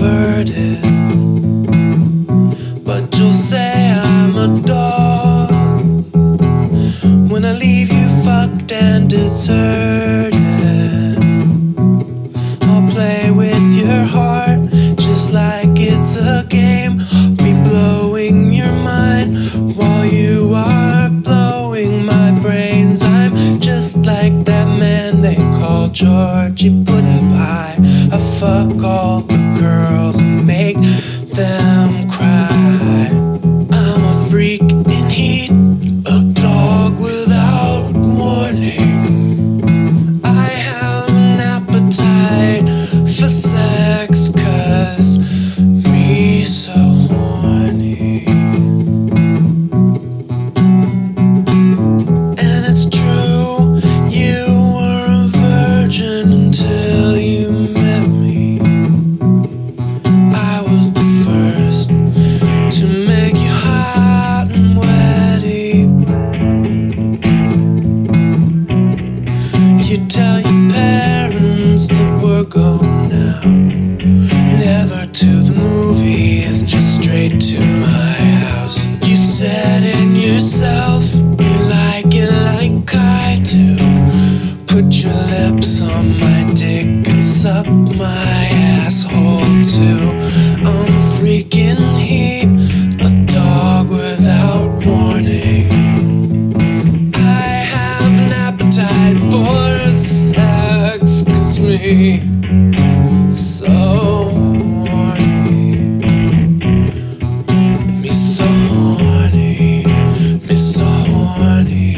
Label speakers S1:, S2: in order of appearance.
S1: perverted, but you'll say I'm a dog when I leave you fucked and deserted. I'll play with your heart just like it's a game, be blowing your mind while you are blowing my brains. I'm just like that man they call Georgie Puddin' Pie. I fuck all the girls and make them cry. I'm a freak in heat, a dog without warning. I have an appetite for sex, 'cause me so horny. And it's true, you were a virgin until you met me. I was the first to make you hot and wetty. You tell your parents that we're going out, never to the movies, just straight to my house. You said in yourself, you like it like I do. Put your lips on my dick and suck my asshole too. I'm a freak in heat, a dog without warning. I have an appetite for sex, 'cause me so horny. Me so horny, me so horny.